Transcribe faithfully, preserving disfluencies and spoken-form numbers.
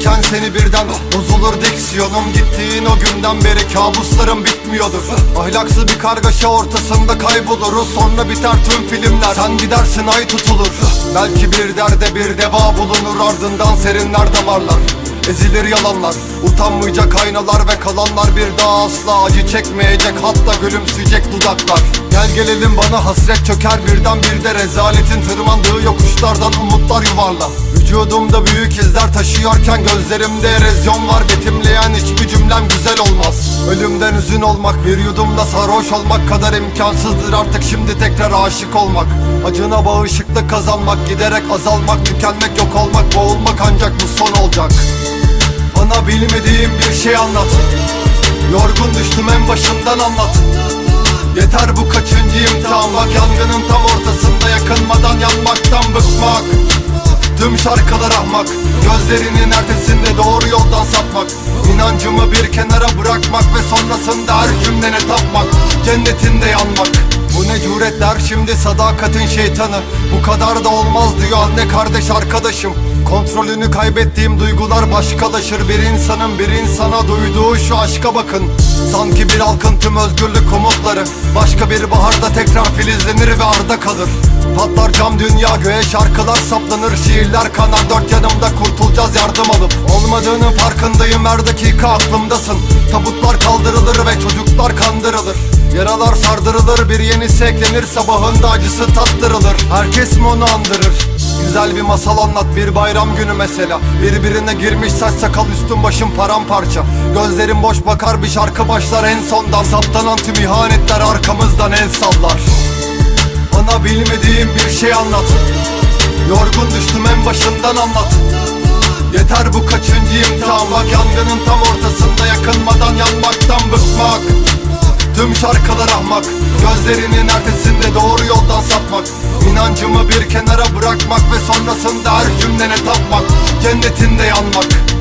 dinlerken seni birden bozulur diksiyonum. Gittiğin o günden beri kabuslarım bitmiyordur. Ahlaksız bir kargaşa ortasında kayboluruz. Sonra biter tüm filmler, sen gidersin ay tutulur. Belki bir derde bir deva bulunur, ardından serinler damarlar. Ezilir yalanlar, utanmayacak aynalar ve kalanlar bir daha asla acı çekmeyecek, hatta gülümseyecek dudaklar. Gel gelelim bana hasret çöker birden, bir de rezaletin tırmandığı yokuşlardan umutlar yuvarla. Vücudumda büyük izler taşıyorken gözlerimde erozyon var. Betimleyen hiçbir cümlem güzel olmaz. Ölümden üzün olmak, bir yudumda sarhoş olmak kadar imkansızdır artık şimdi tekrar aşık olmak. Acına bağışıklık kazanmak, giderek azalmak, tükenmek, yok olmak, boğulmak, ancak bu son olacak. Bana bilmediğim bir şey anlat. Yorgun düştüm en başından anlat. Yeter bu kaçıncı imtihan, bak yangının tam ortasında yakınmadan yanmaktan bıkmak. Tüm şarkılar ahmak, gözlerinin ertesinde doğru yoldan sapmak. İnancımı bir kenara bırakmak ve sonrasında her cümlene tapmak. Cennetinde yanmak. Bu ne cüretler şimdi sadakatin şeytanı. Bu kadar da olmaz diyor anne, kardeş, arkadaşım. Kontrolünü kaybettiğim duygular başkalaşır. Bir insanın bir insana duyduğu şu aşka bakın. Sanki bir halkın tüm özgürlük umutları başka bir baharda tekrar filizlenir ve arda kalır. Patlar cam dünya, göğe şarkılar saplanır, şiirler kanar dört yanımda, kurtulacağız yardım alıp. Olmadığının farkındayım, her dakika aklımdasın. Tabutlar kaldırılır ve çocuklar kandırılır. Yaralar sardırılır, bir yenisi eklenir, sabahında acısı tattırılır. Herkes mi onu andırır? Güzel bir masal anlat, bir bayram günü mesela. Birbirine girmiş saç sakal, üstüm başım paramparça. Gözlerim boş bakar, bir şarkı başlar en sondan. Saptanan tüm ihanetler arkamızdan el sallar. Bana bilmediğim bir şey anlat. Yorgun düştüm en başından anlat. Yeter bu kaçıncı imtihan, bak yangının tam ortasında yakınmadan yanmaktan bıkmak. Tüm şarkılar ahmak, gözlerinin ertesinde doğru yoldan sapmak. İnancımı bir kenara bırakmak ve sonrasında her cümlene tapmak. Cennetinde yanmak.